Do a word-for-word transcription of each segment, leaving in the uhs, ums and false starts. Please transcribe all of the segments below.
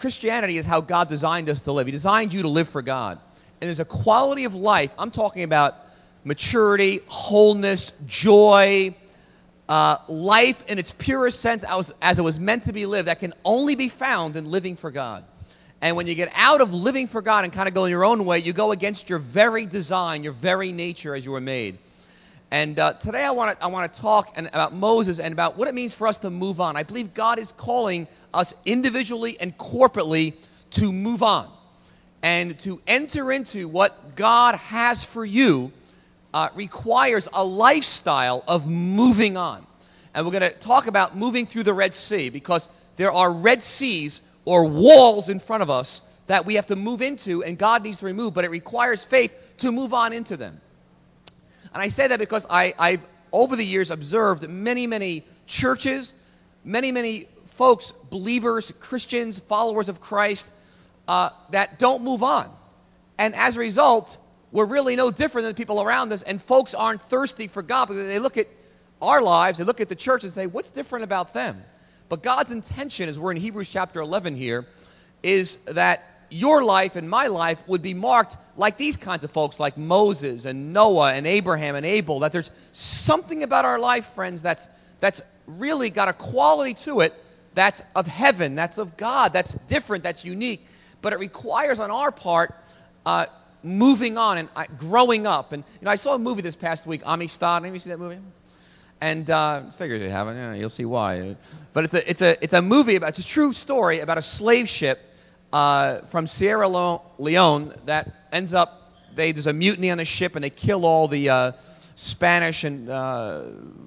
Christianity is how God designed us to live. He designed you to live for God. And there's a quality of life. I'm talking about maturity, wholeness, joy, uh, life in its purest sense as, as it was meant to be lived that can only be found in living for God. And when you get out of living for God and kind of go your own way, you go against your very design, your very nature as you were made. And uh, today I want to I want to talk and, about Moses and about what it means for us to move on. I believe God is calling us individually and corporately to move on and to enter into what God has for you uh, requires a lifestyle of moving on. And we're going to talk about moving through the Red Sea because there are Red Seas or walls in front of us that we have to move into and God needs to remove, but it requires faith to move on into them. And I say that because I, I've, over the years, observed many, many churches, many, many folks, believers, Christians, followers of Christ, uh, that don't move on. And as a result, we're really no different than the people around us, and folks aren't thirsty for God because they look at our lives, they look at the church and say, what's different about them? But God's intention, as we're in Hebrews chapter eleven here, is that your life and my life would be marked like these kinds of folks, like Moses and Noah and Abraham and Abel, that there's something about our life, friends, that's, that's really got a quality to it that's of heaven, that's of God, that's different, that's unique. But it requires on our part uh, moving on and uh, growing up. And you know, I saw a movie this past week, Amistad. Anybody see that movie? And uh, figures you haven't. Yeah, you'll see why. But it's a it's a it's a movie about it's a true story about a slave ship uh, from Sierra Leone that ends up they there's a mutiny on the ship and they kill all the uh, Spanish and uh,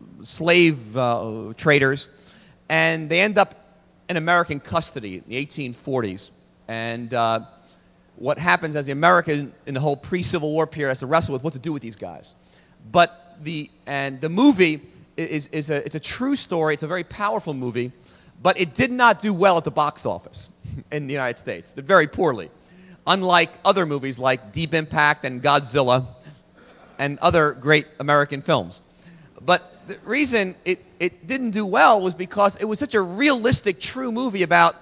slave uh, traders, and they end up in American custody in the eighteen forties. And uh, what happens as the American in the whole pre-Civil War period has to wrestle with what to do with these guys. But the and the movie is is a it's a true story. It's a very powerful movie, but it did not do well at the box office in the United States. Did very poorly, unlike other movies like Deep Impact and Godzilla and other great American films. But the reason it, it didn't do well was because it was such a realistic, true movie about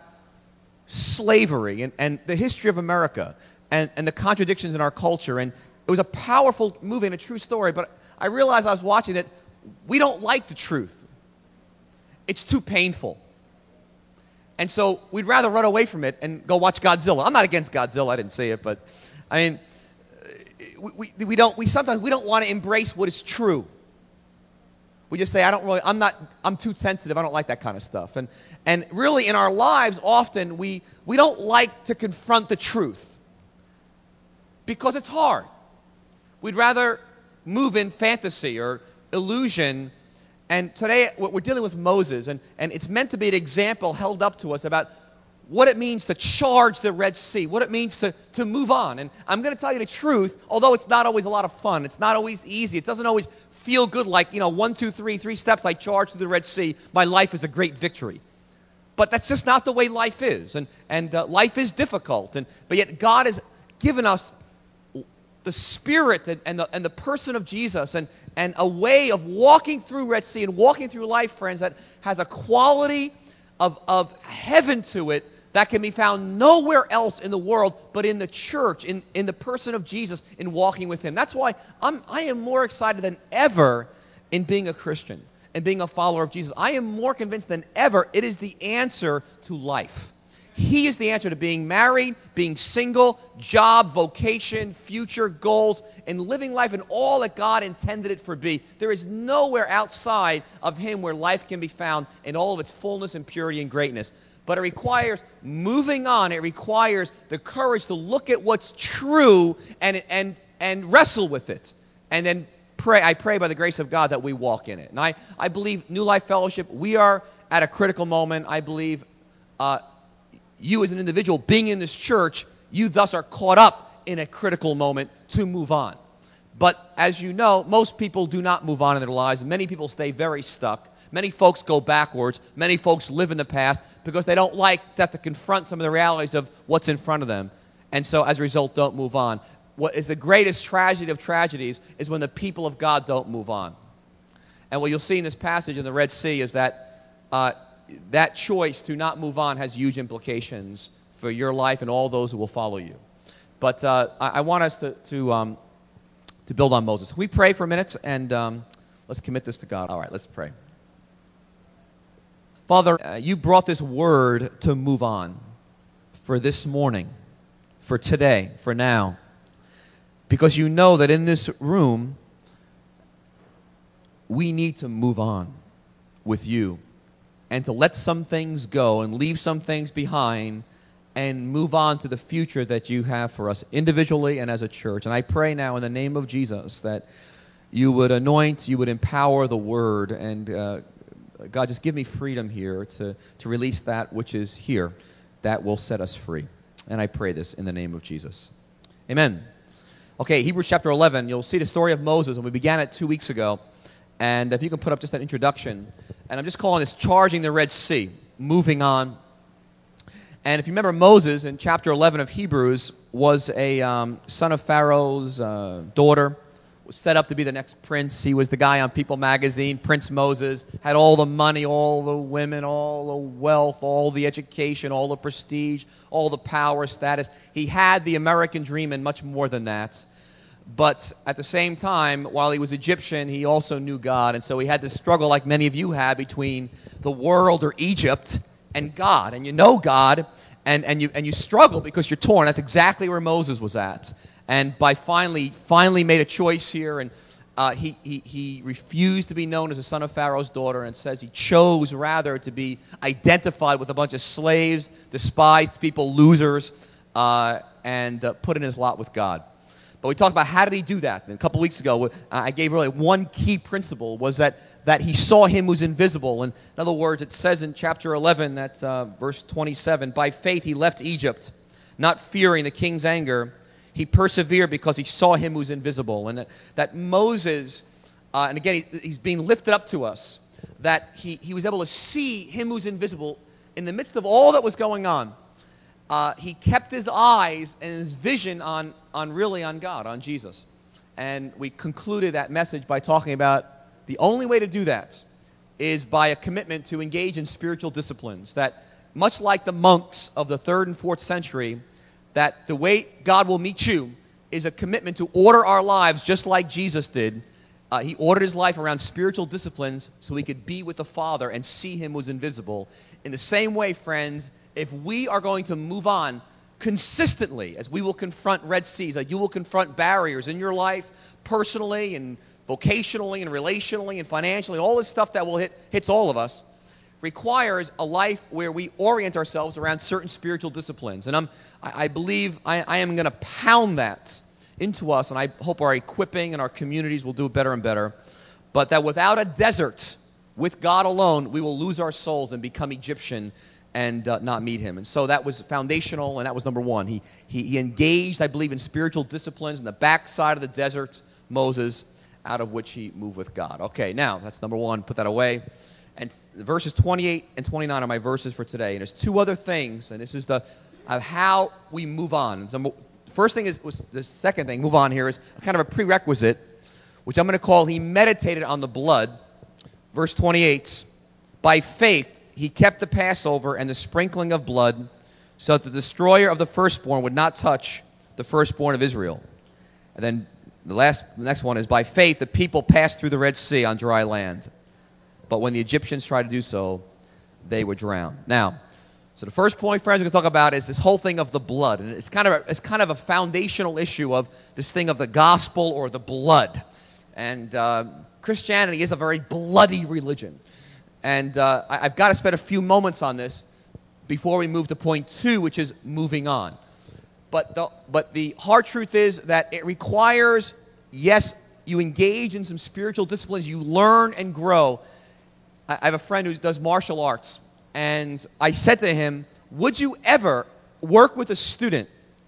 slavery and, and the history of America and, and the contradictions in our culture. And it was a powerful movie and a true story, but I realized I was watching that we don't like the truth. It's too painful. And so we'd rather run away from it and go watch Godzilla. I'm not against Godzilla, I didn't see it, but I mean, we, we, we don't, we sometimes we don't want to embrace what is true. We just say, I don't really, I'm not, I'm too sensitive, I don't like that kind of stuff. And and really in our lives, often we, we don't like to confront the truth because it's hard. We'd rather move in fantasy or illusion. And today we're dealing with Moses, and, and it's meant to be an example held up to us about what it means to charge the Red Sea, what it means to, to move on. And I'm going to tell you the truth, although it's not always a lot of fun, it's not always easy, it doesn't always feel good like, you know, one, two, three, three steps, I charge through the Red Sea, my life is a great victory. But that's just not the way life is, and, and uh, life is difficult, and but yet God has given us the Spirit and, and, the, and the person of Jesus and, and a way of walking through Red Sea and walking through life, friends, that has a quality of, of heaven to it that can be found nowhere else in the world but in the church, in, in the person of Jesus, in walking with Him. That's why I'm, I am more excited than ever in being a Christian and being a follower of Jesus. I am more convinced than ever it is the answer to life. He is the answer to being married, being single, job, vocation, future goals, and living life in all that God intended it for be. There is nowhere outside of Him where life can be found in all of its fullness and purity and greatness. But it requires moving on. It requires the courage to look at what's true and, and, and wrestle with it. And then pray. I pray by the grace of God that we walk in it. And I, I believe New Life Fellowship, we are at a critical moment. I believe uh, you as an individual being in this church, you thus are caught up in a critical moment to move on. But as you know, most people do not move on in their lives. Many people stay very stuck. Many folks go backwards. Many folks live in the past because they don't like to have to confront some of the realities of what's in front of them. And so as a result, don't move on. What is the greatest tragedy of tragedies is when the people of God don't move on. And what you'll see in this passage in the Red Sea is that uh, that choice to not move on has huge implications for your life and all those who will follow you. But uh, I, I want us to to, um, to build on Moses. We pray for a minute, and um, let's commit this to God. All right, let's pray. Father, uh, you brought this word to move on for this morning, for today, for now, because you know that in this room, we need to move on with you and to let some things go and leave some things behind and move on to the future that you have for us individually and as a church. And I pray now in the name of Jesus that you would anoint, you would empower the word, and uh, God, just give me freedom here to, to release that which is here that will set us free. And I pray this in the name of Jesus. Amen. Okay, Hebrews chapter eleven, you'll see the story of Moses, and we began it two weeks ago. And if you can put up just that introduction, and I'm just calling this Charging the Red Sea, moving on. And if you remember, Moses in chapter eleven of Hebrews was a um, son of Pharaoh's uh, daughter, was set up to be the next prince. He was the guy on People magazine, Prince Moses, had all the money, all the women, all the wealth, all the education, all the prestige, all the power, status. He had the American dream and much more than that. But at the same time, while he was Egyptian, he also knew God. And so he had this struggle, like many of you had, between the world or Egypt and God. And you know God, and, and, you, and you struggle because you're torn. That's exactly where Moses was at. And by finally, finally made a choice here, and uh, he, he, he refused to be known as a son of Pharaoh's daughter, and says he chose rather to be identified with a bunch of slaves, despised people, losers, uh, and uh, put in his lot with God. But we talked about how did he do that. And a couple weeks ago, I gave really one key principle was that, that he saw him who's invisible. And in other words, it says in chapter eleven, that uh, verse twenty-seven, by faith he left Egypt, not fearing the king's anger. He persevered because he saw him who's invisible. And that, that Moses, uh, and again, he, he's being lifted up to us, that he, he was able to see him who's invisible in the midst of all that was going on. Uh, he kept his eyes and his vision on, on really on God, on Jesus. And we concluded that message by talking about the only way to do that is by a commitment to engage in spiritual disciplines. That much like the monks of the third and fourth century, that the way God will meet you is a commitment to order our lives just like Jesus did. Uh, he ordered his life around spiritual disciplines so he could be with the Father and see him who's invisible. In the same way, friends, if we are going to move on consistently, as we will confront Red Seas, like you will confront barriers in your life, personally and vocationally and relationally and financially, all this stuff that will hit hits all of us, requires a life where we orient ourselves around certain spiritual disciplines. And I'm, I, I believe I, I am going to pound that into us, and I hope our equipping and our communities will do it better and better. But that without a desert, with God alone, we will lose our souls and become Egyptian and uh, not meet him. And so that was foundational, and that was number one. He, he, he engaged, I believe, in spiritual disciplines in the backside of the desert, Moses, out of which he moved with God. Okay, now, that's number one. Put that away. And verses twenty-eight and twenty-nine are my verses for today. And there's two other things, and this is the of how we move on. The first thing is, was the second thing, move on here, is kind of a prerequisite, which I'm going to call, he meditated on the blood. Verse twenty-eight, by faith, he kept the Passover and the sprinkling of blood so that the destroyer of the firstborn would not touch the firstborn of Israel. And then the last, the next one is, by faith, the people passed through the Red Sea on dry land. But when the Egyptians tried to do so, they were drowned. Now, so the first point, friends, we're going to talk about is this whole thing of the blood. And it's kind of a, it's kind of a foundational issue of this thing of the gospel or the blood. And uh, Christianity is a very bloody religion. And uh, I, I've got to spend a few moments on this before we move to point two, which is moving on. But the, but the hard truth is that it requires, yes, you engage in some spiritual disciplines, you learn and grow. I, I have a friend who does martial arts, and I said to him, would you ever work with a student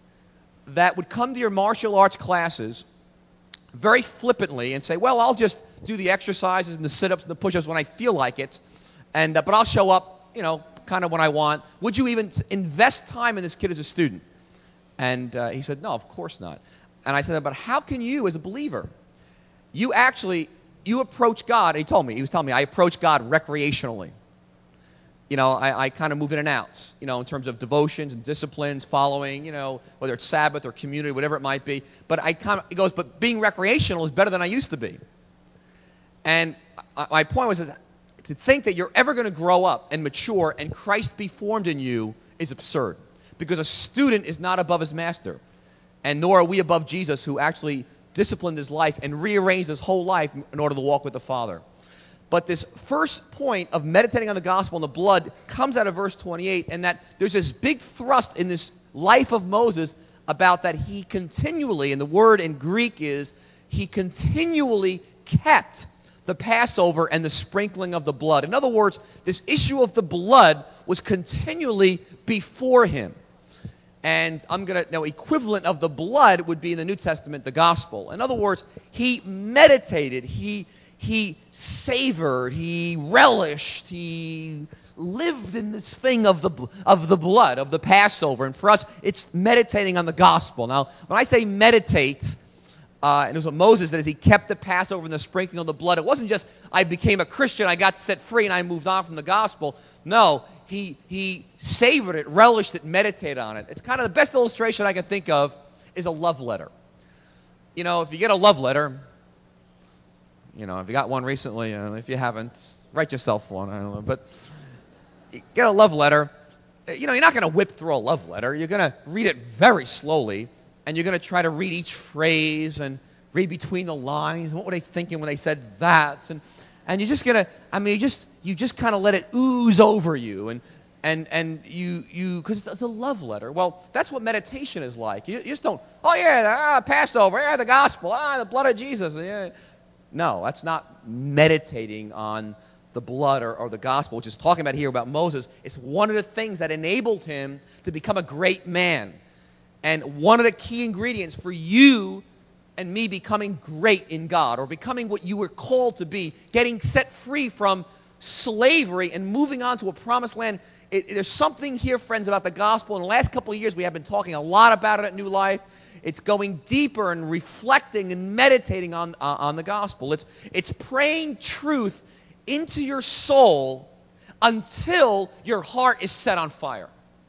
that would come to your martial arts classes very flippantly and say, well, I'll just do the exercises and the sit-ups and the push-ups when I feel like it, and uh, but I'll show up, you know, kind of when I want. Would you even invest time in this kid as a student? And uh, he said, no, of course not. And I said, but how can you, as a believer, you actually, you approach God, and he told me, he was telling me, I approach God recreationally. you know, I, I kind of move in and out, you know, in terms of devotions and disciplines, following, you know, whether it's Sabbath or community, whatever it might be. But I kind of, it goes, but being recreational is better than I used to be. And I, my point was is to think that you're ever going to grow up and mature and Christ be formed in you is absurd. Because a student is not above his master. And nor are we above Jesus, who actually disciplined his life and rearranged his whole life in order to walk with the Father. But this first point of meditating on the gospel and the blood comes out of verse twenty-eight, and that there's this big thrust in this life of Moses about that he continually, and the word in Greek is, he continually kept the Passover and the sprinkling of the blood. In other words, this issue of the blood was continually before him. And I'm going to, now equivalent of the blood would be in the New Testament, the gospel. In other words, he meditated, he, he savored, he relished, he lived in this thing of the, of the blood, of the Passover. And for us, it's meditating on the gospel. Now, when I say meditate, uh, and it was what Moses did, is he kept the Passover and the sprinkling of the blood. It wasn't just, I became a Christian, I got set free, and I moved on from the gospel. No, He, he savored it, relished it, meditated on it. It's kind of the best illustration I can think of is a love letter. You know, if you get a love letter, you know, if you got one recently, uh, if you haven't, write yourself one. I don't know. But you get a love letter, you know, you're not going to whip through a love letter. You're going to read it very slowly, and you're going to try to read each phrase and read between the lines. And what were they thinking when they said that? And And you're just gonna, I mean, you just you just kind of let it ooze over you, and and and you you because it's, it's a love letter. Well, that's what meditation is like. You, you just don't. Oh yeah, the, ah, Passover, yeah, the gospel, ah, the blood of Jesus. Yeah. No, that's not meditating on the blood or, or the gospel, which is talking about here about Moses. It's one of the things that enabled him to become a great man, and one of the key ingredients for you and me becoming great in God, or becoming what you were called to be, getting set free from slavery and moving on to a promised land. It, it, there's something here, friends, about the gospel. In the last couple of years, we have been talking a lot about it at New Life. It's going deeper and reflecting and meditating on, uh, on the gospel. It's, it's praying truth into your soul until your heart is set on fire.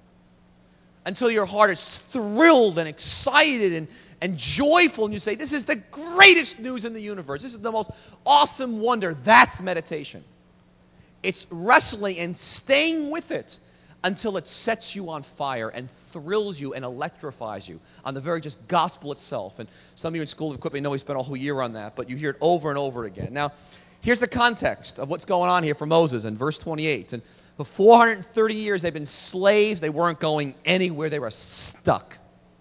Until your heart is thrilled and excited and and joyful, and you say, this is the greatest news in the universe. This is the most awesome wonder. That's meditation. It's wrestling and staying with it until it sets you on fire and thrills you and electrifies you on the very just gospel itself. And some of you in School of Equipping know we spent a whole year on that, but you hear it over and over again. Now, here's the context of what's going on here for Moses in verse twenty-eight. And for four hundred thirty years, they've been slaves. They weren't going anywhere. They were stuck.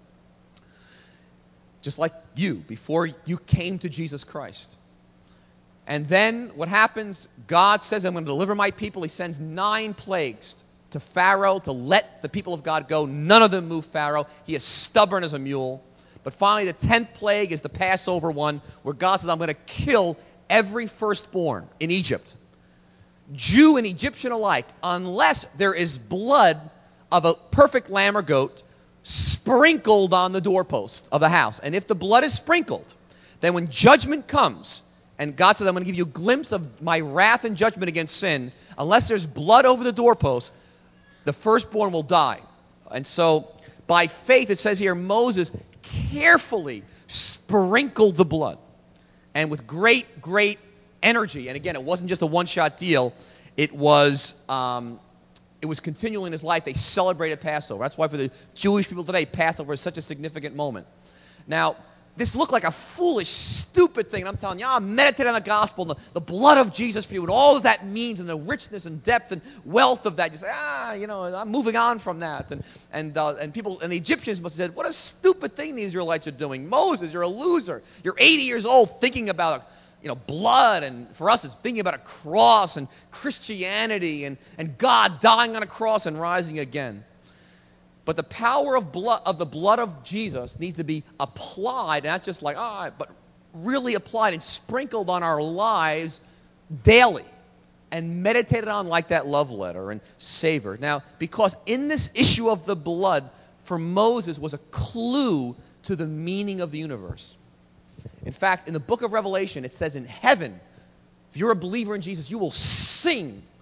Just like you, before you came to Jesus Christ. And then what happens, God says, I'm going to deliver my people. He sends nine plagues to Pharaoh to let the people of God go. None of them move Pharaoh. He is stubborn as a mule. But finally, the tenth plague is the Passover one, where God says, I'm going to kill every firstborn in Egypt, Jew and Egyptian alike, unless there is blood of a perfect lamb or goat sprinkled on the doorpost of the house. And if the blood is sprinkled, then when judgment comes, and God says, I'm going to give you a glimpse of my wrath and judgment against sin, unless there's blood over the doorpost, the firstborn will die. And so, by faith, it says here, Moses carefully sprinkled the blood. And with great, great energy, and again, it wasn't just a one-shot deal, it was... Um, It was continually in his life. They celebrated Passover. That's why for the Jewish people today, Passover is such a significant moment. Now, this looked like a foolish, stupid thing. And I'm telling you, I'm meditating on the gospel and the, the blood of Jesus for you and all that that means and the richness and depth and wealth of that. You say, ah, you know, I'm moving on from that. And and uh, and people and the Egyptians must have said, what a stupid thing the Israelites are doing. Moses, you're a loser. You're eighty years old thinking about you know, blood, and for us it's thinking about a cross and Christianity and, and God dying on a cross and rising again. But the power of blood of the blood of Jesus needs to be applied, not just like, ah, but really applied and sprinkled on our lives daily and meditated on like that love letter and savored. Now, because in this issue of the blood, for Moses was a clue to the meaning of the universe. In fact, in the book of Revelation, it says in heaven, if you're a believer in Jesus, you will sing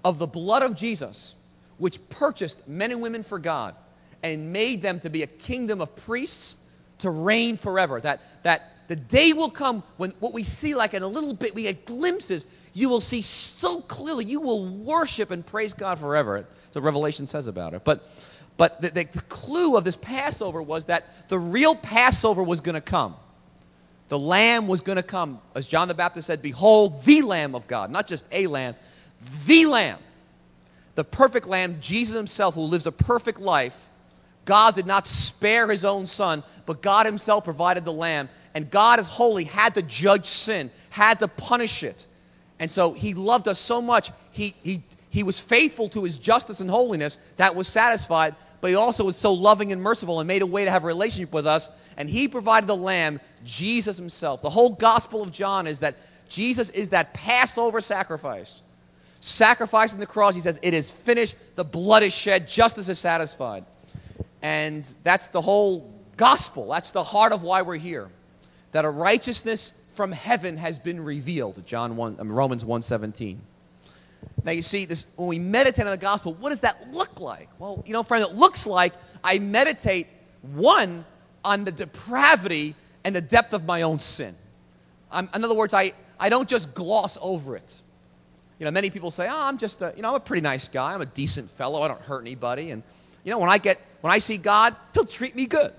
of the blood of Jesus, which purchased men and women for God and made them to be a kingdom of priests to reign forever. That, that the day will come when what we see like in a little bit, we get glimpses, you will see so clearly, you will worship and praise God forever. That's what Revelation says about it. But, but the, the clue of this Passover was that the real Passover was going to come. The Lamb was going to come. As John the Baptist said, behold, the Lamb of God. Not just a Lamb, the Lamb. The perfect Lamb, Jesus himself, who lives a perfect life. God did not spare his own son, but God himself provided the Lamb. And God is holy, had to judge sin, had to punish it. And so he loved us so much, he, he, he was faithful to his justice and holiness that was satisfied, but he also was so loving and merciful and made a way to have a relationship with us. And he provided the Lamb, Jesus himself. The whole Gospel of John is that Jesus is that Passover sacrifice. Sacrificing the cross, he says, it is finished, the blood is shed, justice is satisfied. And that's the whole gospel. That's the heart of why we're here. That a righteousness from heaven has been revealed, John one, um, Romans one seventeen. Now you see, this when we meditate on the gospel, what does that look like? Well, you know, friend, it looks like I meditate, one, on the depravity and the depth of my own sin. I'm, in other words, I, I don't just gloss over it. You know, many people say, oh, I'm just a, you know, I'm a pretty nice guy. I'm a decent fellow. I don't hurt anybody. And, you know, when I get, when I see God, he'll treat me good.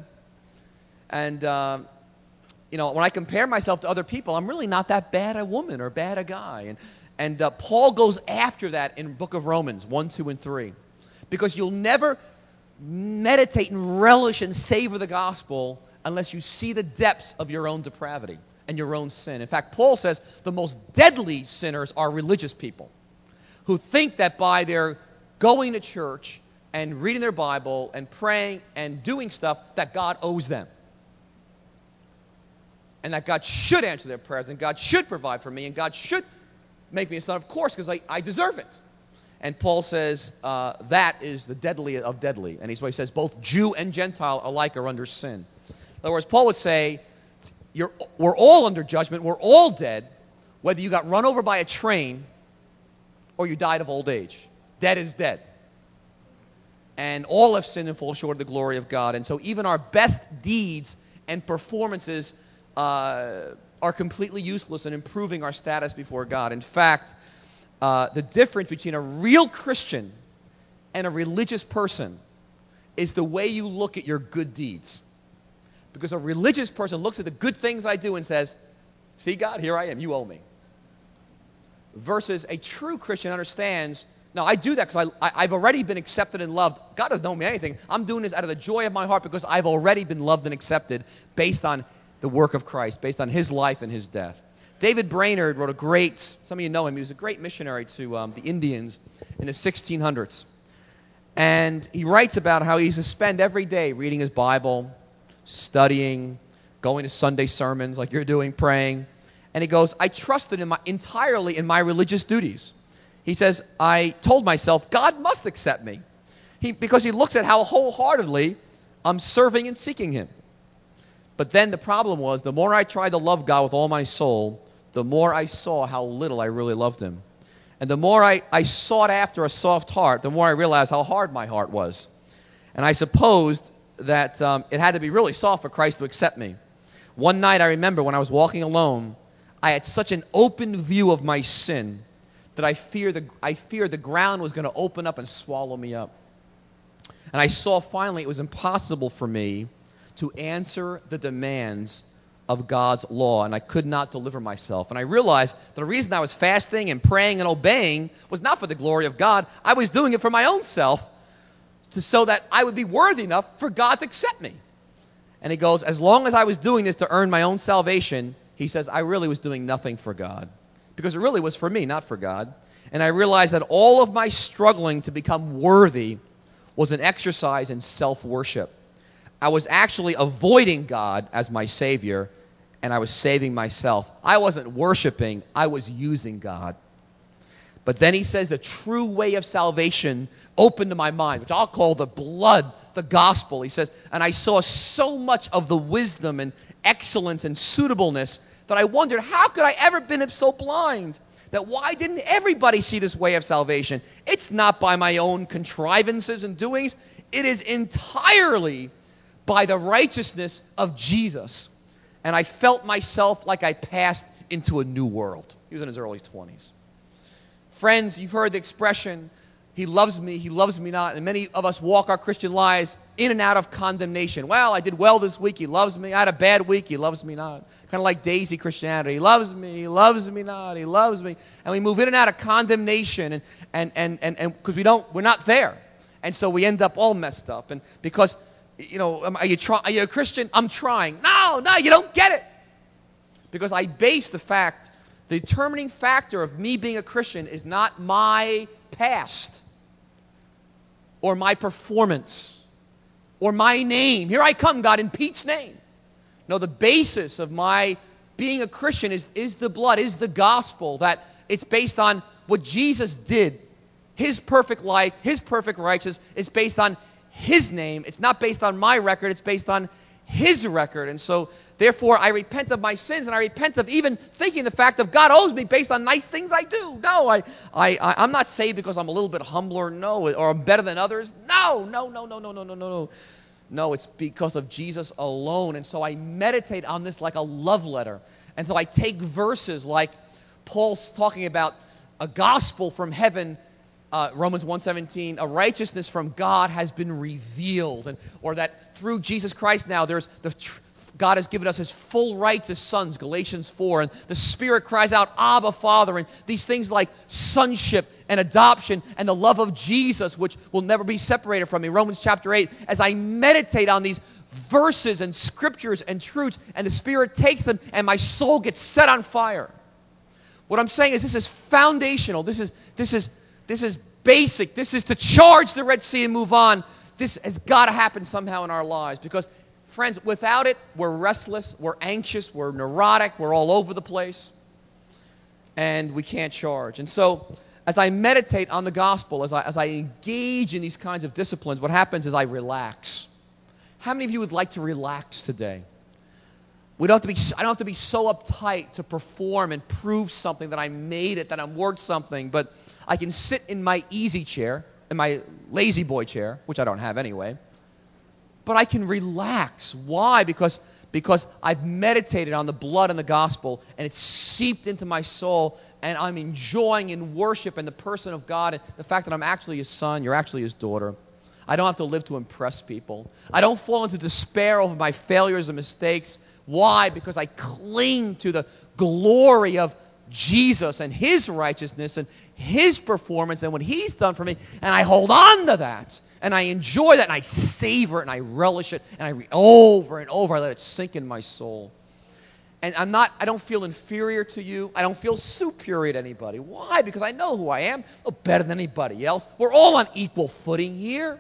And, um, you know, when I compare myself to other people, I'm really not that bad a woman or bad a guy. And, and uh, Paul goes after that in the book of Romans one, two, and three. Because you'll never meditate and relish and savor the gospel unless you see the depths of your own depravity and your own sin. In fact, Paul says the most deadly sinners are religious people who think that by their going to church and reading their Bible and praying and doing stuff that God owes them. And that God should answer their prayers and God should provide for me and God should make me a son, of course, because I, I deserve it. And Paul says uh, that is the deadly of deadly. And he's what he says, both Jew and Gentile alike are under sin. In other words, Paul would say, You're, we're all under judgment. We're all dead, whether you got run over by a train or you died of old age. Dead is dead. And all have sinned and fall short of the glory of God. And so even our best deeds and performances uh, are completely useless in improving our status before God. In fact, uh, the difference between a real Christian and a religious person is the way you look at your good deeds. Because a religious person looks at the good things I do and says, see, God, here I am, you owe me. Versus a true Christian understands, no, I do that because I, I, I've already been accepted and loved. God doesn't owe me anything. I'm doing this out of the joy of my heart because I've already been loved and accepted based on the work of Christ, based on his life and his death. David Brainerd wrote a great, some of you know him, he was a great missionary to um, the Indians in the sixteen hundreds. And he writes about how he used to spend every day reading his Bible, studying, going to Sunday sermons like you're doing, praying. And he goes, I trusted in my, entirely in my religious duties. He says, I told myself, God must accept me. He, because he looks at how wholeheartedly I'm serving and seeking him. But then the problem was, the more I tried to love God with all my soul, the more I saw how little I really loved him. And the more I, I sought after a soft heart, the more I realized how hard my heart was. And I supposed that um, it had to be really soft for Christ to accept me. One night I remember when I was walking alone, I had such an open view of my sin that I feared the, I feared the ground was going to open up and swallow me up. And I saw finally it was impossible for me to answer the demands of God's law, and I could not deliver myself. And I realized the reason I was fasting and praying and obeying was not for the glory of God. I was doing it for my own self, to, so that I would be worthy enough for God to accept me. And he goes, as long as I was doing this to earn my own salvation, he says, I really was doing nothing for God. Because it really was for me, not for God. And I realized that all of my struggling to become worthy was an exercise in self-worship. I was actually avoiding God as my Savior, and I was saving myself. I wasn't worshiping, I was using God. But then he says the true way of salvation opened to my mind, which I'll call the blood, the gospel. He says, and I saw so much of the wisdom and excellence and suitableness that I wondered, how could I ever been so blind? that why didn't everybody see this way of salvation? It's not by my own contrivances and doings. It is entirely by the righteousness of Jesus. And I felt myself like I passed into a new world. He was in his early twenties. Friends, you've heard the expression, he loves me, he loves me not. And many of us walk our Christian lives in and out of condemnation. Well, I did well this week, he loves me. I had a bad week, he loves me not. Kind of like Daisy Christianity. He loves me, he loves me not, he loves me. And we move in and out of condemnation and and and and and because we don't, we're not there. And so we end up all messed up. And because, you know, are you try, are you a Christian? I'm trying. No, no, you don't get it. Because I base the fact, the determining factor of me being a Christian is not my past or my performance or my name. Here I come, God, in Pete's name. No, the basis of my being a Christian is, is the blood, is the gospel, that it's based on what Jesus did. His perfect life, his perfect righteousness is based on his name. It's not based on my record, it's based on his record. And so, therefore, I repent of my sins, and I repent of even thinking the fact of God owes me based on nice things I do. No, I, I, I, I'm not saved because I'm a little bit humbler, no, or I'm better than others. No, no, no, no, no, no, no, no, no. No, it's because of Jesus alone. And so I meditate on this like a love letter. And so I take verses like Paul's talking about a gospel from heaven, uh, Romans one seventeen, a righteousness from God has been revealed. And, or that through Jesus Christ now there's the tr- God has given us his full rights as sons, Galatians four, and the Spirit cries out, Abba, Father, and these things like sonship and adoption and the love of Jesus, which will never be separated from me, Romans chapter eight. As I meditate on these verses and scriptures and truths, and the Spirit takes them, and my soul gets set on fire. What I'm saying is this is foundational. This is, this is, this is basic. This is to charge the Red Sea and move on. This has got to happen somehow in our lives, because friends, without it, we're restless, we're anxious, we're neurotic, we're all over the place, and we can't charge. And so, as I meditate on the gospel, as I, as I engage in these kinds of disciplines, what happens is I relax. How many of you would like to relax today? We don't have to be, I don't have to be so uptight to perform and prove something that I made it, that I'm worth something, but I can sit in my easy chair, in my lazy boy chair, which I don't have anyway, but I can relax. Why? Because, because I've meditated on the blood and the gospel, and it's seeped into my soul, and I'm enjoying in worship and the person of God, and the fact that I'm actually his son, you're actually his daughter. I don't have to live to impress people. I don't fall into despair over my failures and mistakes. Why? Because I cling to the glory of Jesus and his righteousness and his performance and what he's done for me, and I hold on to that. And I enjoy that, and I savor it, and I relish it, and I read over and over. I let it sink in my soul. And I'm not, I don't feel inferior to you. I don't feel superior to anybody. Why? Because I know who I am. I'm better than anybody else. We're all on equal footing here.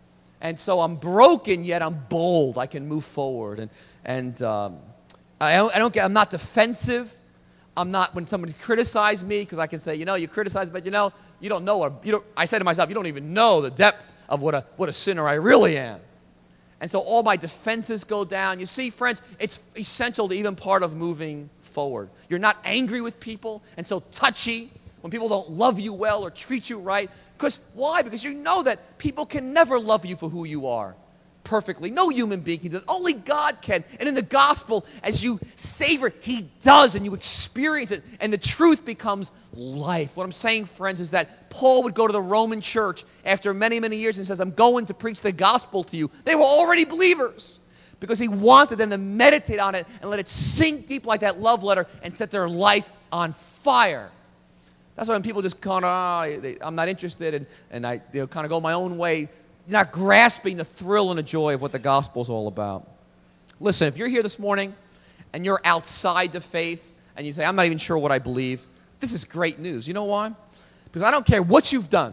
And so I'm broken, yet I'm bold. I can move forward. And, and um, I, don't, I don't get, I'm not defensive. I'm not, when somebody criticizes me, because I can say, you know, you criticize, but you know, you don't know, or you don't, I say to myself, you don't even know the depth of what a, what a sinner I really am. And so all my defenses go down. You see, friends, it's essential to even part of moving forward. You're not angry with people and so touchy when people don't love you well or treat you right. Because why? Because you know that people can never love you for who you are perfectly. No human being can do it. Only God can. And in the gospel, as you savor, he does, and you experience it, and the truth becomes life. What I'm saying, friends, is that Paul would go to the Roman church after many, many years and says, I'm going to preach the gospel to you. They were already believers because he wanted them to meditate on it and let it sink deep like that love letter and set their life on fire. That's why when people just kind of, oh, they, I'm not interested, and, and I they'll kind of go my own way, not grasping the thrill and the joy of what the gospel is all about. Listen, if you're here this morning and you're outside the faith and you say, I'm not even sure what I believe, this is great news. You know why? Because I don't care what you've done.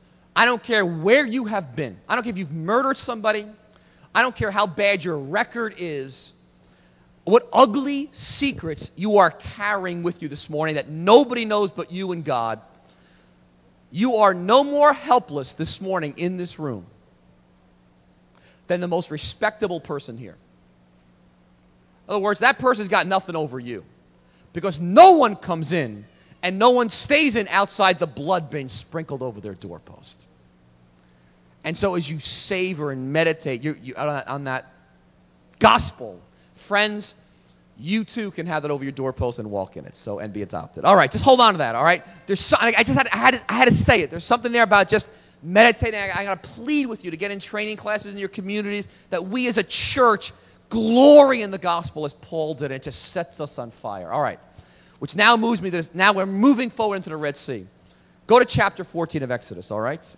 I don't care where you have been. I don't care if you've murdered somebody. I don't care how bad your record is. What ugly secrets you are carrying with you this morning that nobody knows but you and God. You are no more helpless this morning in this room than the most respectable person here. In other words, that person's got nothing over you. Because no one comes in And no one stays in outside the blood being sprinkled over their doorpost. And so as you savor and meditate you, you, on, on that gospel, friends, you too can have that over your doorpost and walk in it, so and be adopted. All right, just hold on to that, all right? There's so, I just had, I had, to, I had to say it. There's something there about just meditating. I, I got to plead with you to get in training classes in your communities, that we as a church glory in the gospel as Paul did. It just sets us on fire. All right, which now moves me to this. Now we're moving forward into the Red Sea. Go to chapter fourteen of Exodus, all right?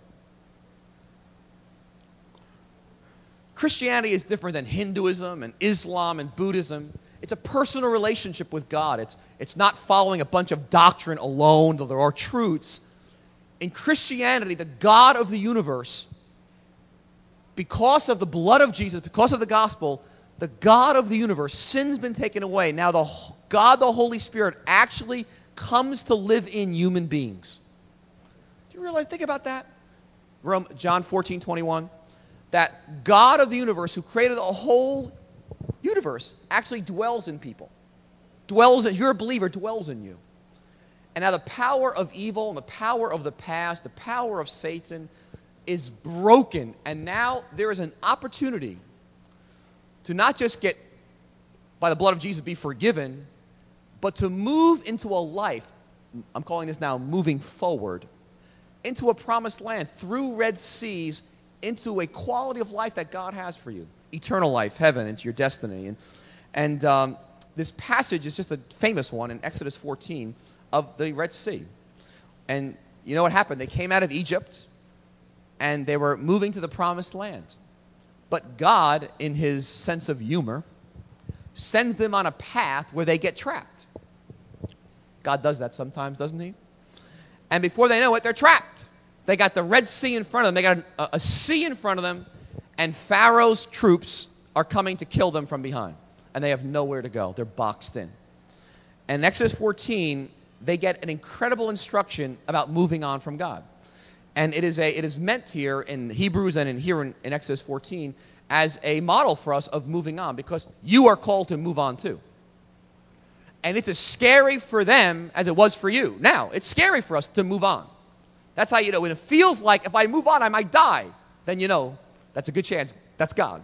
Christianity is different than Hinduism and Islam and Buddhism. It's a personal relationship with God. It's, it's not following a bunch of doctrine alone, though there are truths. In Christianity, the God of the universe, because of the blood of Jesus, because of the gospel, the God of the universe, sin's been taken away. Now the God, the Holy Spirit, actually comes to live in human beings. Do you realize, think about that? John fourteen twenty-one. That God of the universe, who created the whole universe, actually dwells in people. Dwells in, you're a believer, dwells in you. And now the power of evil and the power of the past, the power of Satan is broken. And now there is an opportunity to not just get, by the blood of Jesus, be forgiven, but to move into a life, I'm calling this now moving forward, into a promised land, through Red Seas, into a quality of life that God has for you. Eternal life, heaven, into your destiny. And, and um, this passage is just a famous one in Exodus fourteen of the Red Sea. And you know what happened? They came out of Egypt, and they were moving to the promised land. But God, in his sense of humor, sends them on a path where they get trapped. God does that sometimes, doesn't he? And before they know it, they're trapped. They got the Red Sea in front of them. They got a, a sea in front of them, and Pharaoh's troops are coming to kill them from behind. And they have nowhere to go. They're boxed in. And in Exodus fourteen, they get an incredible instruction about moving on from God. And it is, a, it is meant here in Hebrews and in here in, in Exodus fourteen as a model for us of moving on, because you are called to move on too. And it's as scary for them as it was for you. Now, it's scary for us to move on. That's how you know. When it feels like if I move on, I might die, then you know that's a good chance. That's God.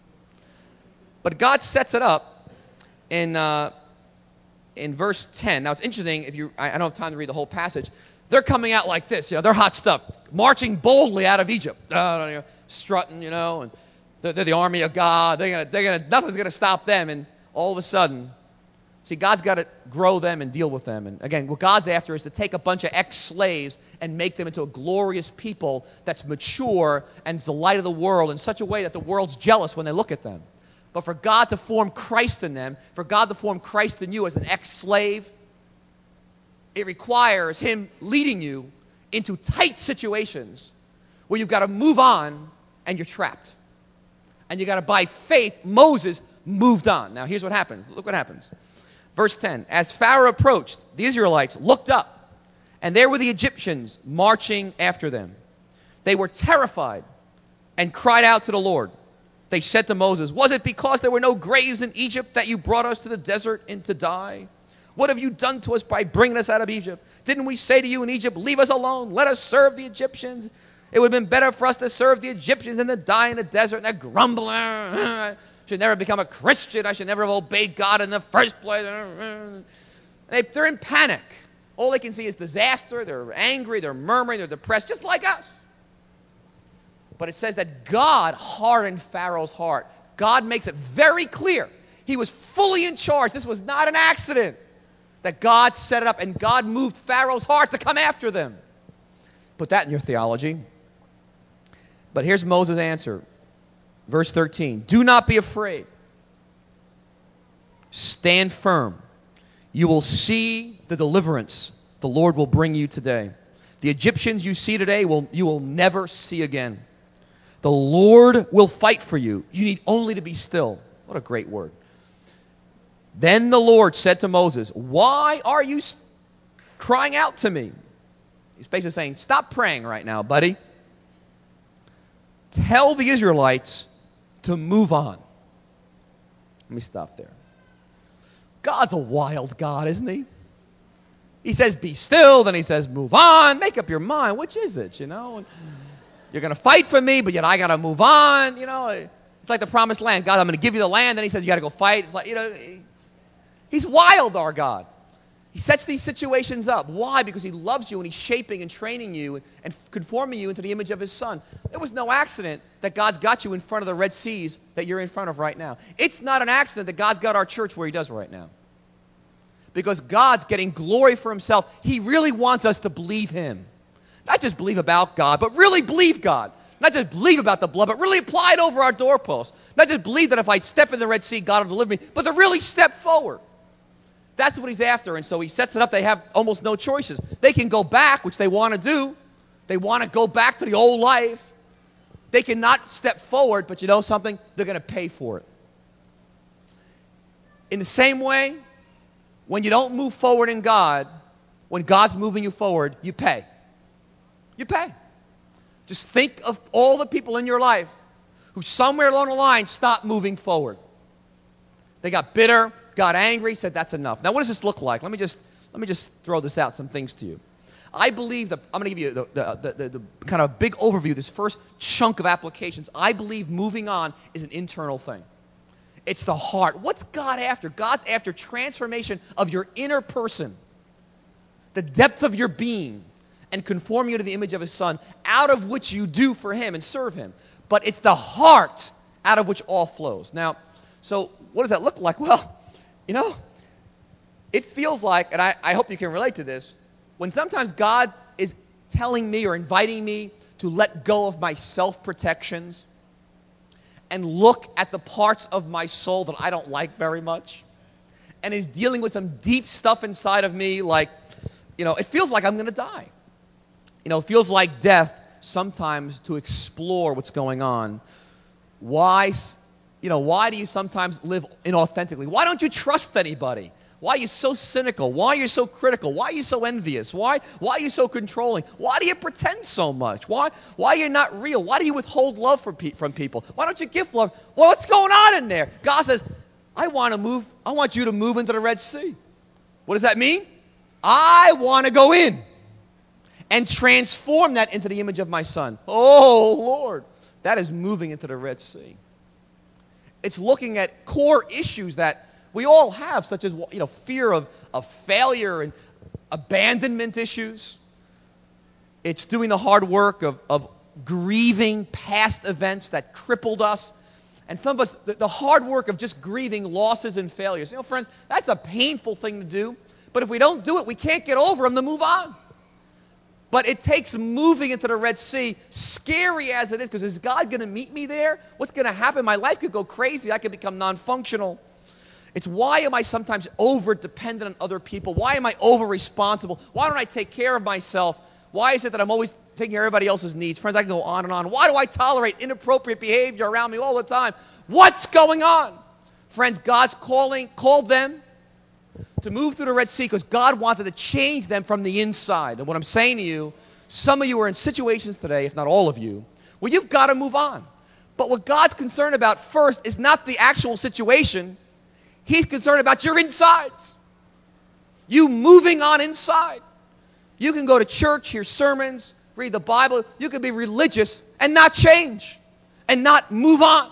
But God sets it up in, uh, in verse ten. Now, it's interesting. If you, I, I don't have time to read the whole passage. They're coming out like this. You know, they're hot stuff, marching boldly out of Egypt, uh, you know, strutting, you know, and they're, they're the army of God. They're gonna, they're gonna, nothing's going to stop them. And all of a sudden, see, God's got to grow them and deal with them. And again, what God's after is to take a bunch of ex-slaves and make them into a glorious people that's mature and is the light of the world in such a way that the world's jealous when they look at them. But for God to form Christ in them, for God to form Christ in you as an ex-slave, it requires him leading you into tight situations where you've got to move on and you're trapped. And you got to, by faith, Moses moved on. Now, here's what happens. Look what happens. Verse ten, as Pharaoh approached, the Israelites looked up, and there were the Egyptians marching after them. They were terrified and cried out to the Lord. They said to Moses, was it because there were no graves in Egypt that you brought us to the desert and to die? What have you done to us by bringing us out of Egypt? Didn't we say to you in Egypt, leave us alone, let us serve the Egyptians? It would have been better for us to serve the Egyptians than to die in the desert. And they're grumbling. Should never become a Christian. I should never have obeyed God in the first place. They, they're in panic. All they can see is disaster. They're angry. They're murmuring. They're depressed, just like us. But it says that God hardened Pharaoh's heart. God makes it very clear. He was fully in charge. This was not an accident. That God set it up, and God moved Pharaoh's heart to come after them. Put that in your theology. But here's Moses' answer. Verse thirteen, do not be afraid. Stand firm. You will see the deliverance the Lord will bring you today. The Egyptians you see today, will you will never see again. The Lord will fight for you. You need only to be still. What a great word. Then the Lord said to Moses, why are you crying out to me? He's basically saying, stop praying right now, buddy. Tell the Israelites to move on. Let me stop there. God's a wild God, isn't he? He says, be still. Then he says, move on. Make up your mind. Which is it, you know? You're going to fight for me, but yet I got to move on. You know, it's like the promised land. God, I'm going to give you the land. Then he says, you got to go fight. It's like, you know, he's wild, our God. He sets these situations up. Why? Because he loves you and he's shaping and training you and conforming you into the image of his son. It was no accident that God's got you in front of the Red Seas that you're in front of right now. It's not an accident that God's got our church where he does right now. Because God's getting glory for himself. He really wants us to believe him. Not just believe about God, but really believe God. Not just believe about the blood, but really apply it over our doorposts. Not just believe that if I step in the Red Sea, God will deliver me, but to really step forward. That's what he's after, and so he sets it up. They have almost no choices. They can go back, which they want to do. They want to go back to the old life. They cannot step forward, but you know something? They're going to pay for it. In the same way, when you don't move forward in God, when God's moving you forward, you pay. You pay. Just think of all the people in your life who somewhere along the line stopped moving forward. They got bitter, got angry, said that's enough. Now what does this look like? Let me just, let me just throw this out, some things to you. I believe that, I'm going to give you the, the, the, the kind of big overview, this first chunk of applications. I believe moving on is an internal thing. It's the heart. What's God after? God's after transformation of your inner person, the depth of your being, and conform you to the image of his son, out of which you do for him and serve him. But it's the heart out of which all flows. Now, so what does that look like? Well, you know, it feels like, and I, I hope you can relate to this, when sometimes God is telling me or inviting me to let go of my self-protections and look at the parts of my soul that I don't like very much, and is dealing with some deep stuff inside of me, like, you know, it feels like I'm going to die. You know, it feels like death sometimes to explore what's going on. Why, you know, why do you sometimes live inauthentically? Why don't you trust anybody? Why are you so cynical? Why are you so critical? Why are you so envious? Why, why are you so controlling? Why do you pretend so much? Why, why are you not real? Why do you withhold love from, pe- from people? Why don't you give love? Well, what's going on in there? God says, I want to move. I want you to move into the Red Sea. What does that mean? I want to go in and transform that into the image of my son. Oh, Lord. That is moving into the Red Sea. It's looking at core issues that we all have, such as, you know, fear of, of failure and abandonment issues. It's doing the hard work of, of grieving past events that crippled us. And some of us, the, the hard work of just grieving losses and failures. You know, friends, that's a painful thing to do. But if we don't do it, we can't get over them to move on. But it takes moving into the Red Sea, scary as it is, because is God going to meet me there? What's going to happen? My life could go crazy. I could become non-functional. It's why am I sometimes over-dependent on other people? Why am I over-responsible? Why don't I take care of myself? Why is it that I'm always taking care of everybody else's needs? Friends, I can go on and on. Why do I tolerate inappropriate behavior around me all the time? What's going on? Friends, God's calling, called them to move through the Red Sea because God wanted to change them from the inside. And what I'm saying to you, some of you are in situations today, if not all of you, where you've got to move on. But what God's concerned about first is not the actual situation. He's concerned about your insides. You moving on inside. You can go to church, hear sermons, read the Bible. You can be religious and not change and not move on.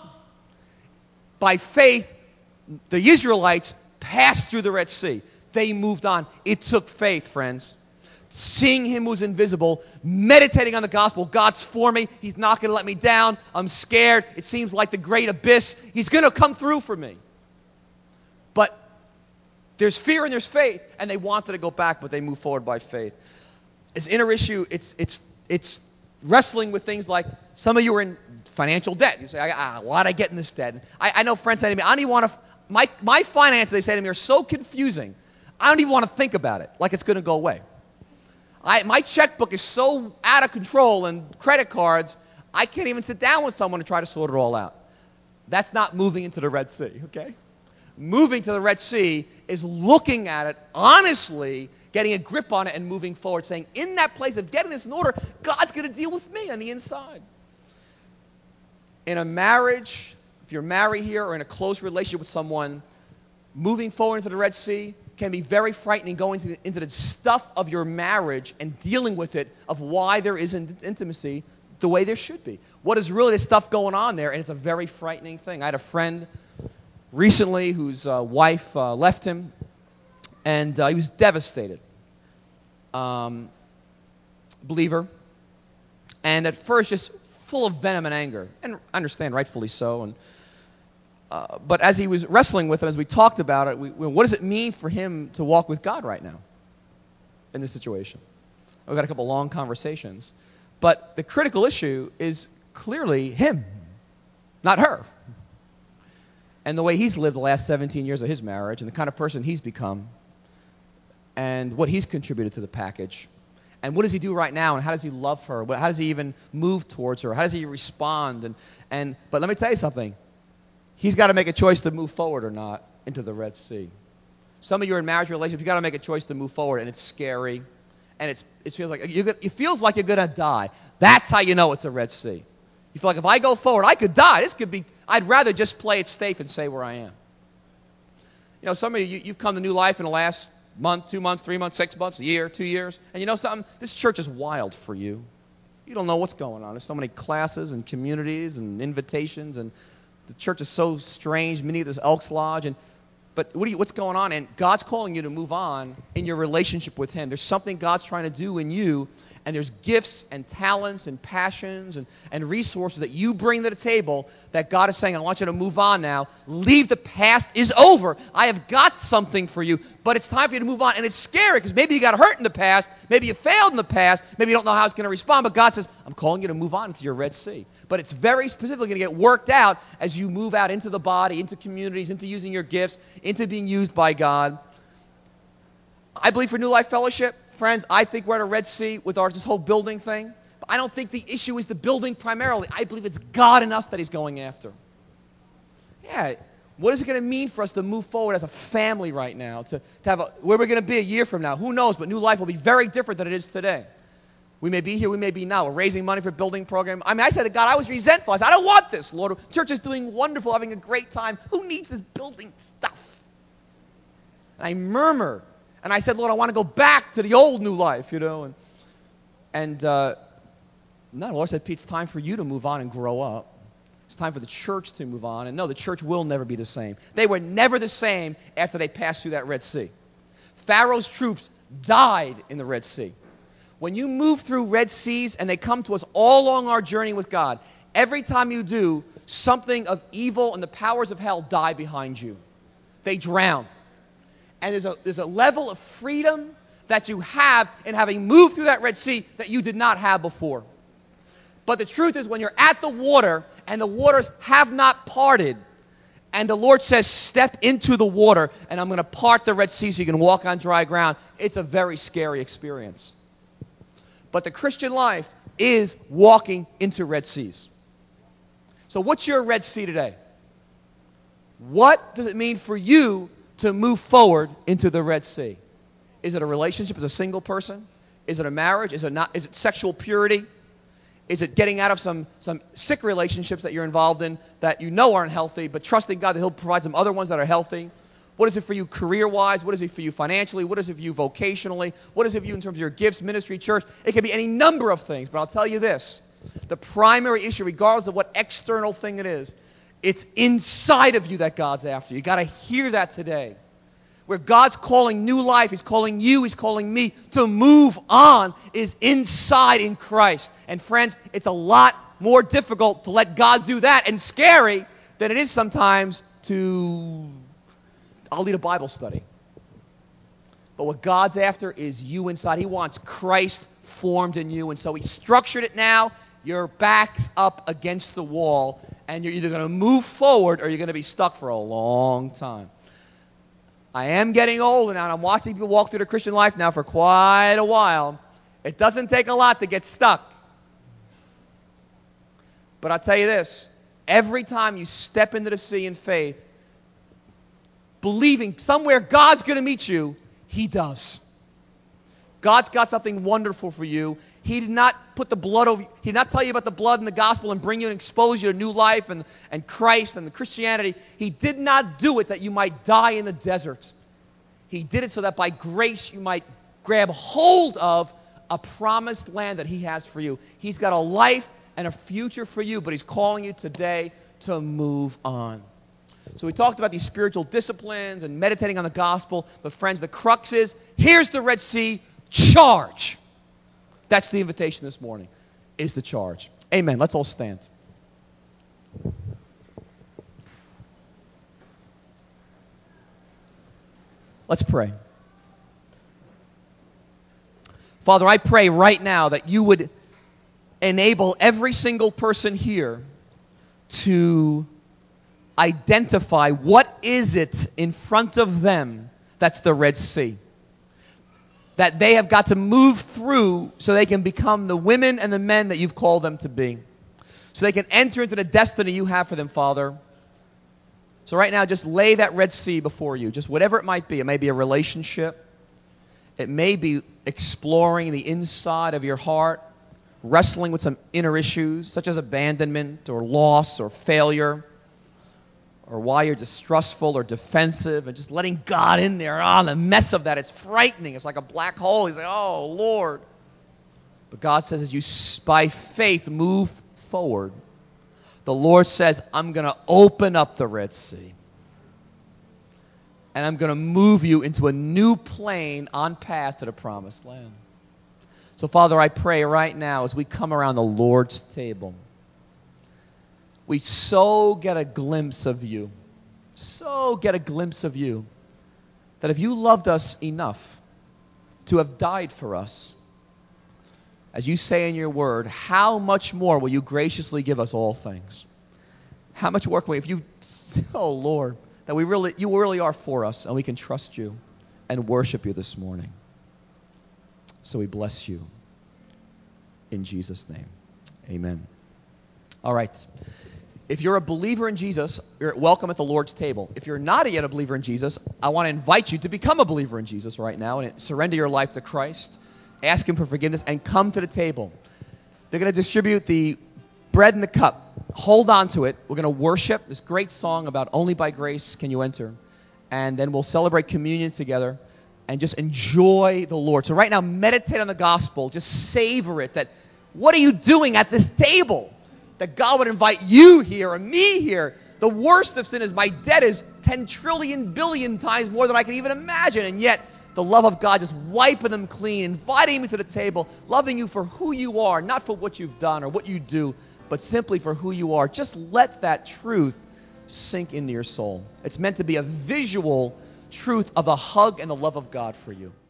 By faith, the Israelites passed through the Red Sea. They moved on. It took faith, friends. Seeing him who's invisible, meditating on the gospel. God's for me. He's not going to let me down. I'm scared. It seems like the great abyss. He's going to come through for me. But there's fear and there's faith, and they wanted to go back, but they moved forward by faith. It's inner issue. It's it's it's wrestling with things like some of you are in financial debt. You say, ah, why did I get in this debt? I, I know friends say to me, I don't even want to. My, my finances, they say to me, are so confusing, I don't even want to think about it, like it's going to go away. I, my checkbook is so out of control, and credit cards, I can't even sit down with someone to try to sort it all out. That's not moving into the Red Sea, okay? Moving to the Red Sea is looking at it honestly, getting a grip on it, and moving forward, saying, in that place of getting this in order, God's going to deal with me on the inside. In a marriage, if you're married here or in a close relationship with someone, moving forward into the Red Sea can be very frightening going into the, into the stuff of your marriage and dealing with it, of why there isn't intimacy the way there should be. What is really the stuff going on there, and it's a very frightening thing. I had a friend recently whose uh, wife uh, left him, and uh, he was devastated. Um, believer. And at first just full of venom and anger. And I understand, rightfully so. And uh, But as he was wrestling with it, as we talked about it, we, we, what does it mean for him to walk with God right now in this situation? We've had a couple long conversations. But the critical issue is clearly him, not her. And the way he's lived the last seventeen years of his marriage, and the kind of person he's become, and what he's contributed to the package. And what does he do right now, and how does he love her? How does he even move towards her? How does he respond? And, and But let me tell you something. He's got to make a choice to move forward or not into the Red Sea. Some of you are in marriage relationships, you've got to make a choice to move forward, and it's scary. And it's, it feels like you're gonna, it feels like you're going to die. That's how you know it's a Red Sea. You feel like if I go forward, I could die. This could be, I'd rather just play it safe and stay where I am. You know, some of you, you've come to New Life in the last month, two months, three months, six months, a year, two years. And you know something? This church is wild for you. You don't know what's going on. There's so many classes and communities and invitations, and the church is so strange. Many of this Elks Lodge. And, but what do you, what's going on? And God's calling you to move on in your relationship with Him. There's something God's trying to do in you. And there's gifts and talents and passions and, and resources that you bring to the table that God is saying, I want you to move on now. Leave the past is over. I have got something for you, but it's time for you to move on. And it's scary because maybe you got hurt in the past. Maybe you failed in the past. Maybe you don't know how it's going to respond. But God says, I'm calling you to move on into your Red Sea. But it's very specifically going to get worked out as you move out into the body, into communities, into using your gifts, into being used by God. I believe for New Life Fellowship, friends, I think we're at a Red Sea with our this whole building thing. But I don't think the issue is the building primarily. I believe it's God in us that He's going after. Yeah, what is it going to mean for us to move forward as a family right now? To, to have a, where we're going to be a year from now? Who knows? But New Life will be very different than it is today. We may be here, we may be now. We're raising money for a building program. I mean, I said to God, I was resentful. I said, I don't want this, Lord. Church is doing wonderful, having a great time. Who needs this building stuff? And I murmured. And I said, Lord, I want to go back to the old New Life, you know. And, and uh, no, the Lord said, Pete, it's time for you to move on and grow up. It's time for the church to move on. And no, the church will never be the same. They were never the same after they passed through that Red Sea. Pharaoh's troops died in the Red Sea. When you move through Red Seas and they come to us all along our journey with God, every time you do, something of evil and the powers of hell die behind you. They drown. And there's a, there's a level of freedom that you have in having moved through that Red Sea that you did not have before. But the truth is, when you're at the water and the waters have not parted, and the Lord says, step into the water, and I'm going to part the Red Sea so you can walk on dry ground, it's a very scary experience. But the Christian life is walking into Red Seas. So what's your Red Sea today? What does it mean for you to move forward into the Red Sea? Is it a relationship as a single person? Is it a marriage? Is it not? Is it sexual purity? Is it getting out of some, some sick relationships that you're involved in that you know aren't healthy, but trusting God that He'll provide some other ones that are healthy? What is it for you career-wise? What is it for you financially? What is it for you vocationally? What is it for you in terms of your gifts, ministry, church? It can be any number of things, but I'll tell you this. The primary issue, regardless of what external thing it is, it's inside of you that God's after. You got to hear that today. Where God's calling New Life, He's calling you, He's calling me to move on, is inside in Christ. And friends, it's a lot more difficult to let God do that and scary than it is sometimes to, I'll lead a Bible study. But what God's after is you inside. He wants Christ formed in you. And so He structured it now. Your back's up against the wall, and you're either going to move forward or you're going to be stuck for a long time. I am getting older now, and I'm watching people walk through the Christian life now for quite a while. It doesn't take a lot to get stuck. But I'll tell you this. Every time you step into the sea in faith, believing somewhere God's going to meet you, He does. God's got something wonderful for you. He did not put the blood over, He did not tell you about the blood and the gospel and bring you and expose you to new life and, and Christ and the Christianity. He did not do it that you might die in the desert. He did it so that by grace you might grab hold of a promised land that he has for you. He's got a life and a future for you, but he's calling you today to move on. So we talked about these spiritual disciplines and meditating on the gospel, but friends, the crux is, here's the Red Sea, charge. That's the invitation this morning, is the charge. Amen. Let's all stand. Let's pray. Father, I pray right now that you would enable every single person here to identify what is it in front of them that's the Red Sea, that they have got to move through so they can become the women and the men that you've called them to be, so they can enter into the destiny you have for them, Father. So right now, just lay that Red Sea before you, just whatever it might be. It may be a relationship. It may be exploring the inside of your heart, wrestling with some inner issues, such as abandonment or loss or failure, or why you're distrustful or defensive, and just letting God in there. Ah, the mess of that, it's frightening. It's like a black hole. He's like, oh, Lord. But God says, as you, by faith, move forward, the Lord says, I'm going to open up the Red Sea. And I'm going to move you into a new plane on path to the promised land. So, Father, I pray right now as we come around the Lord's table, we so get a glimpse of you, so get a glimpse of you, that if you loved us enough to have died for us, as you say in your word, how much more will you graciously give us all things? How much more can we, if you, oh Lord, that we really, you really are for us, and we can trust you and worship you this morning. So we bless you in Jesus' name. Amen. All right. If you're a believer in Jesus, you're welcome at the Lord's table. If you're not yet a believer in Jesus, I want to invite you to become a believer in Jesus right now and surrender your life to Christ. Ask him for forgiveness and come to the table. They're going to distribute the bread and the cup. Hold on to it. We're going to worship this great song about only by grace can you enter. And then we'll celebrate communion together and just enjoy the Lord. So right now, meditate on the gospel. Just savor it. That what are you doing at this table? That God would invite you here or me here. The worst of sin is my debt is ten trillion billion times more than I can even imagine. And yet, the love of God just wiping them clean, inviting me to the table, loving you for who you are, not for what you've done or what you do, but simply for who you are. Just let that truth sink into your soul. It's meant to be a visual truth of the hug and the love of God for you.